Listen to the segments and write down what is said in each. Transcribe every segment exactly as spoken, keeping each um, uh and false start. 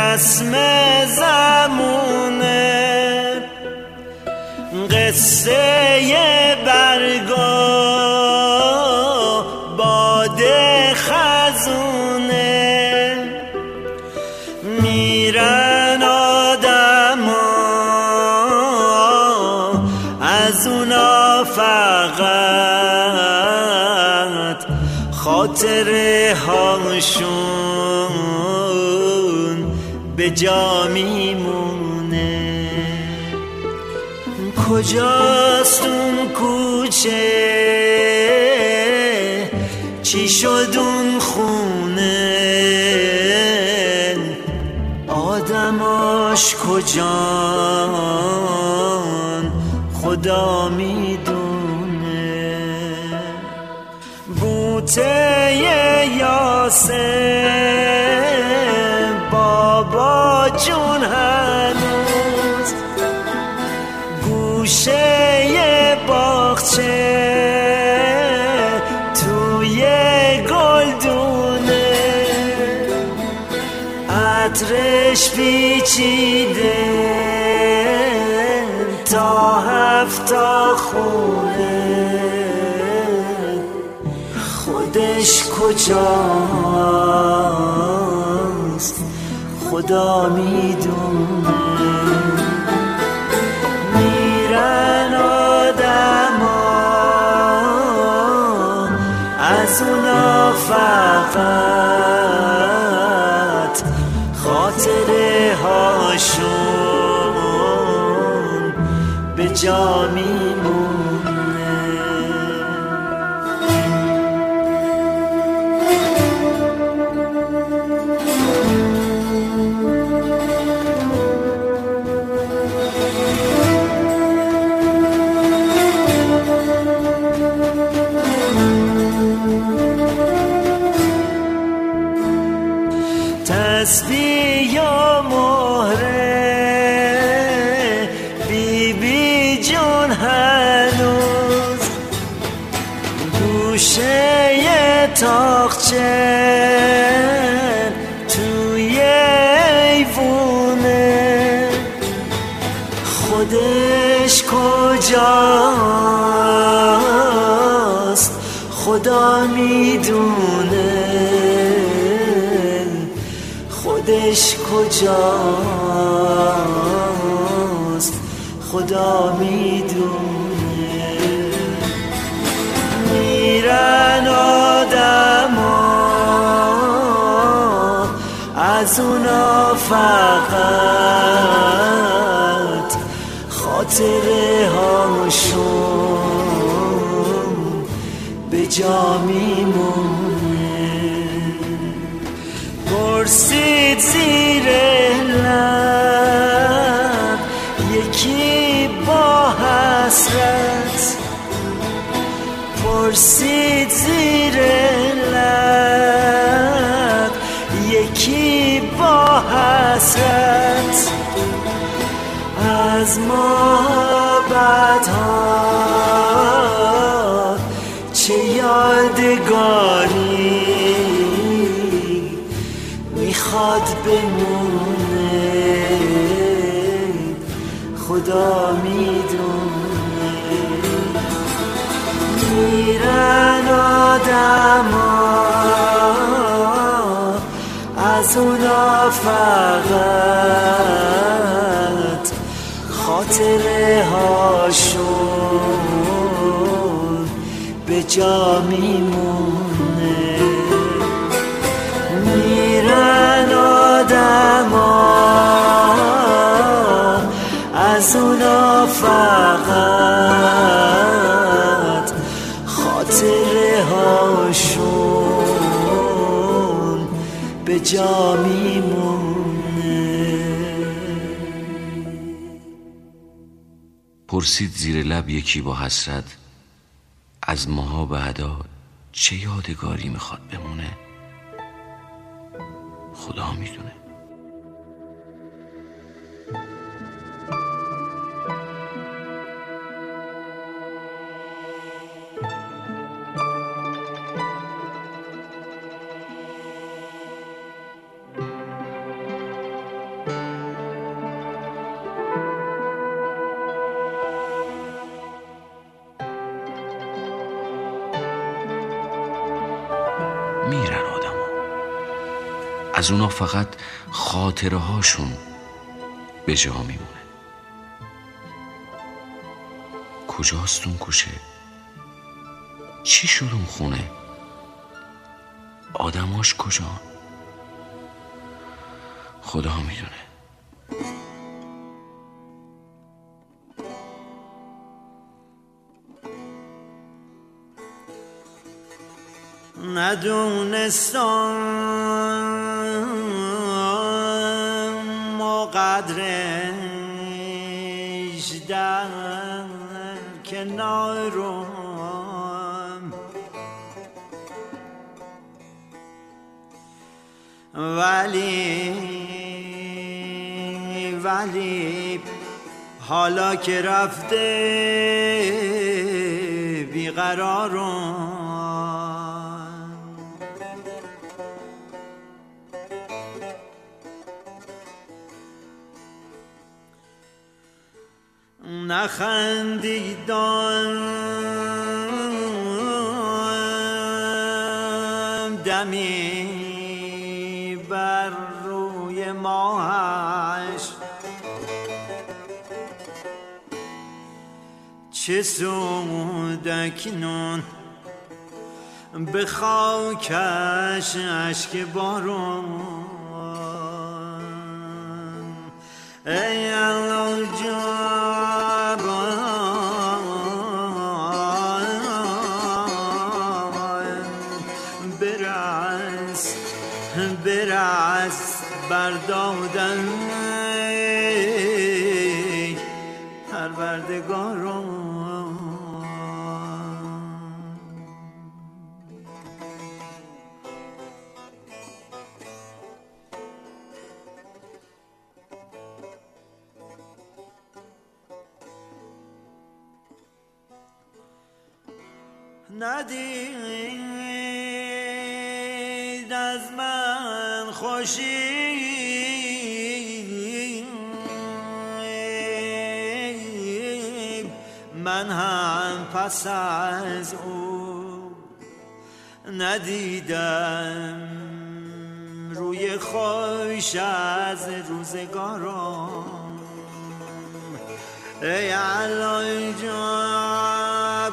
رسم زمونه، قصه برگا باد خزونه، میرن آدما از اونا فقط خاطره هاشون به جا میمونه. کجاست اون کوچه، چی شد اون خونه، آدماش کجان خدا میدونه. بوته یاسه بابا جون هنوز گوشه باغچه توی گلدونه، عطرش پیچیده تا هفتا خونه، خودش کجاست خدا میدونه. میرن آدما از اونا فقط خاطره هاشون به جا میمونه. تسبیح و مهره بی بی جون هنوز گوشه تاقچه توی ایوونه، خودش کجاست خدا میدونه، خودش کجاست خدا میدونه. میرن آدما از اونا فقط خاطره هاشون به جا میمونه. پرسید زیر لب یکی با حسرت، پرسید زیر لب یکی با حسرت، از محبت‌ها چه یادگاری میخواد بمونه، خدا میدونه. میرن آدما از اونا فقط خاطره هاشون به جا میمونه. میرن آدما از اونا فقط خاطره هاشون به جا میمونه. پرسید زیر لب یکی با حسرت، از ماها بعدا چه یادگاری میخواد بمونه، خدا میدونه. از اونا فقط خاطره هاشون به جا میمونه. کجاست اون کوچه؟ چی شد اون خونه؟ آدماش کجا؟ خدا میدونه. ندونستم و قدرش در کنارم، ولی ولی حالا که رفته بیقرارم، نخندیدم دمی بر روی ماهش، چه سود اکنون به خاکش اشک بارون. ای الله جان برس برس بردادن پروردگارم. ندید از من خوشی من هم پس از او ندیدم روی خوش از روزگارم. ای الله جان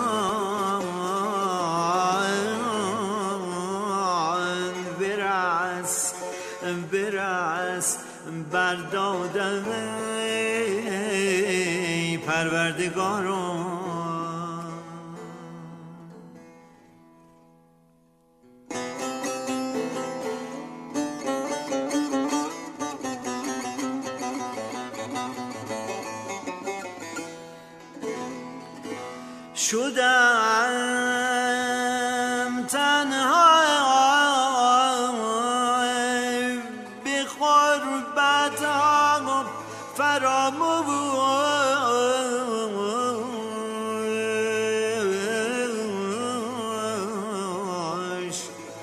برس برس بردادم پروردگارم. شدم تنها به غربت فراموش،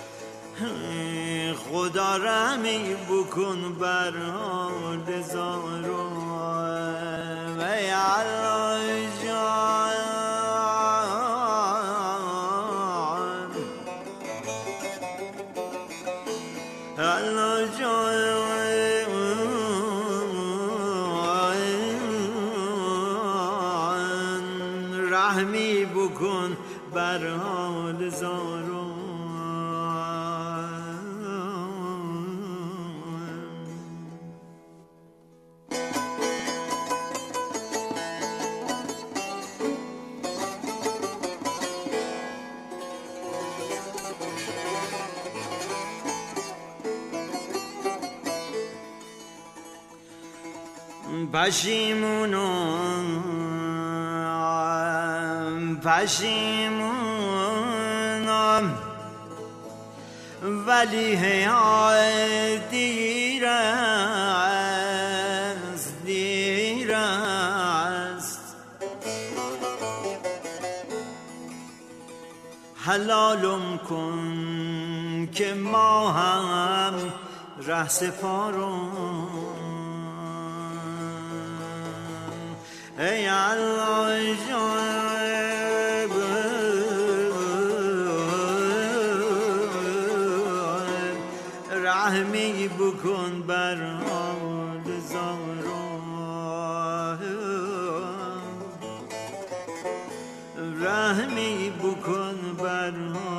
خدا رحمی بکن بر حال زارم. ای الله جان الله جان رحمی بکن بر حال زارم. پشیمونم پشیمونم ولی هی دیر است دیر است. حلالم کن که ما هم ره سپارم. ای الله جان رحمی بکن بر حال زارم، رحمی بکن بر حال